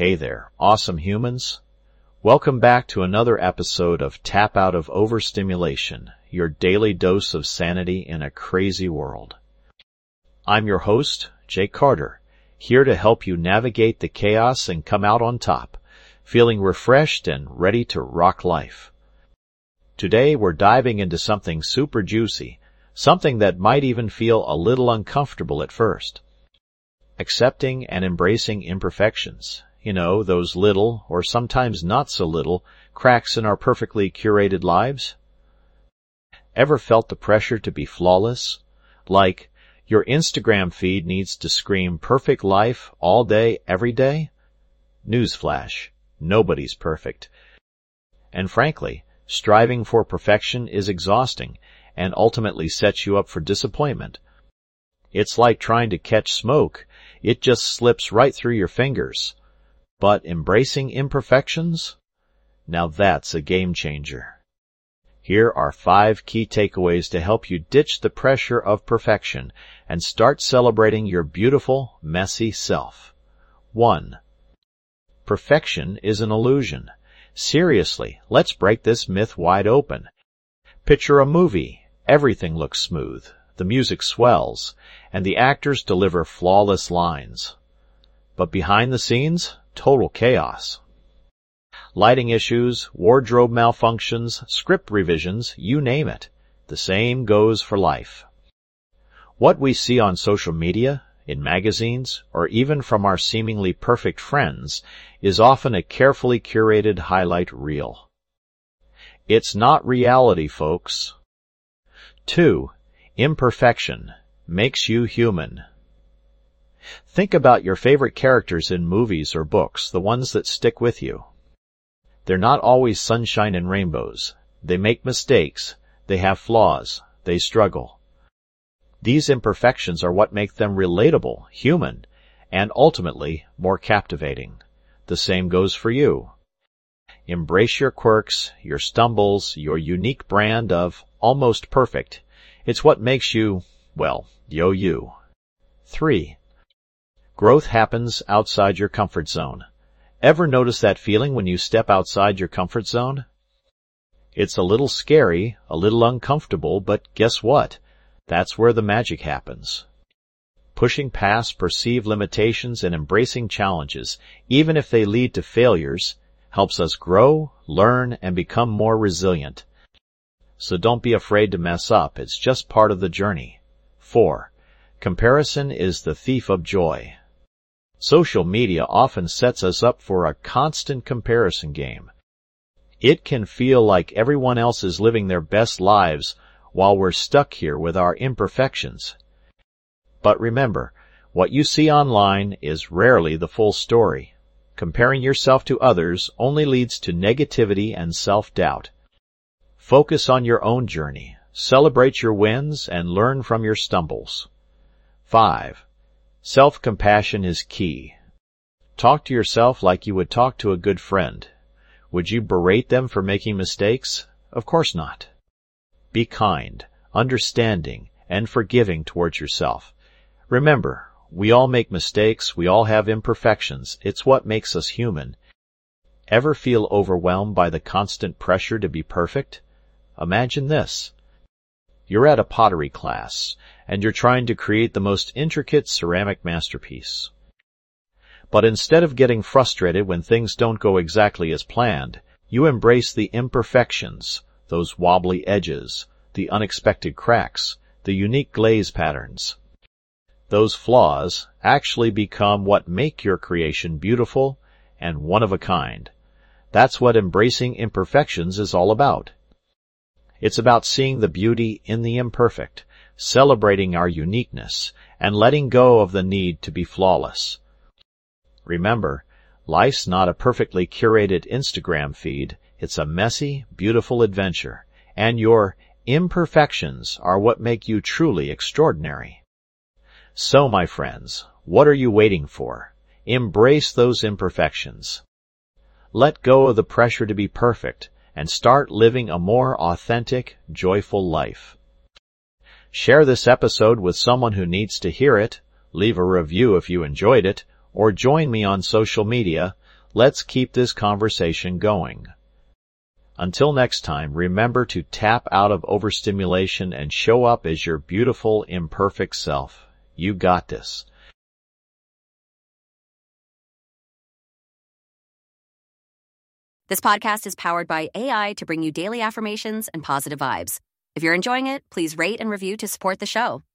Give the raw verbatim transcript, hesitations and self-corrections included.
Hey there, awesome humans. Welcome back to another episode of Tap Out of Overstimulation, your daily dose of sanity in a crazy world. I'm your host, Jake Carter, here to help you navigate the chaos and come out on top, feeling refreshed and ready to rock life. Today we're diving into something super juicy, something that might even feel a little uncomfortable at first. Accepting and embracing imperfections. You know, those little, or sometimes not so little, cracks in our perfectly curated lives? Ever felt the pressure to be flawless? Like, your Instagram feed needs to scream perfect life all day, every day? Newsflash, nobody's perfect. And frankly, striving for perfection is exhausting and ultimately sets you up for disappointment. It's like trying to catch smoke. It just slips right through your fingers. But embracing imperfections? Now that's a game changer. Here are five key takeaways to help you ditch the pressure of perfection and start celebrating your beautiful, messy self. One. Perfection is an illusion. Seriously, let's break this myth wide open. Picture a movie. Everything looks smooth. The music swells, and the actors deliver flawless lines. But behind the scenes, total chaos. Lighting issues, wardrobe malfunctions, script revisions, you name it. The same goes for life. What we see on social media, in magazines, or even from our seemingly perfect friends is often a carefully curated highlight reel. It's not reality, folks. Two. Imperfection makes you human. Think about your favorite characters in movies or books, the ones that stick with you. They're not always sunshine and rainbows. They make mistakes. They have flaws. They struggle. These imperfections are what make them relatable, human, and ultimately more captivating. The same goes for you. Embrace your quirks, your stumbles, your unique brand of almost perfect. It's what makes you, well, yo you. Three. Growth happens outside your comfort zone. Ever notice that feeling when you step outside your comfort zone? It's a little scary, a little uncomfortable, but guess what? That's where the magic happens. Pushing past perceived limitations and embracing challenges, even if they lead to failures, helps us grow, learn, and become more resilient. So don't be afraid to mess up. It's just part of the journey. Four. Comparison is the thief of joy. Social media often sets us up for a constant comparison game. It can feel like everyone else is living their best lives while we're stuck here with our imperfections. But remember, what you see online is rarely the full story. Comparing yourself to others only leads to negativity and self-doubt. Focus on your own journey, celebrate your wins, and learn from your stumbles. Five. Self-compassion is key. Talk to yourself like you would talk to a good friend. Would you berate them for making mistakes? Of course not. Be kind, understanding, and forgiving towards yourself. Remember, we all make mistakes, we all have imperfections. It's what makes us human. Ever feel overwhelmed by the constant pressure to be perfect? Imagine this. You're at a pottery class, and you're trying to create the most intricate ceramic masterpiece. But instead of getting frustrated when things don't go exactly as planned, you embrace the imperfections, those wobbly edges, the unexpected cracks, the unique glaze patterns. Those flaws actually become what make your creation beautiful and one of a kind. That's what embracing imperfections is all about. It's about seeing the beauty in the imperfect, celebrating our uniqueness, and letting go of the need to be flawless. Remember, life's not a perfectly curated Instagram feed. It's a messy, beautiful adventure, and your imperfections are what make you truly extraordinary. So, my friends, what are you waiting for? Embrace those imperfections. Let go of the pressure to be perfect and start living a more authentic, joyful life. Share this episode with someone who needs to hear it, leave a review if you enjoyed it, or join me on social media Let's keep this conversation going. Until next time, remember to tap out of overstimulation and show up as your beautiful, imperfect self. You got this. This podcast is powered by A I to bring you daily affirmations and positive vibes. If you're enjoying it, please rate and review to support the show.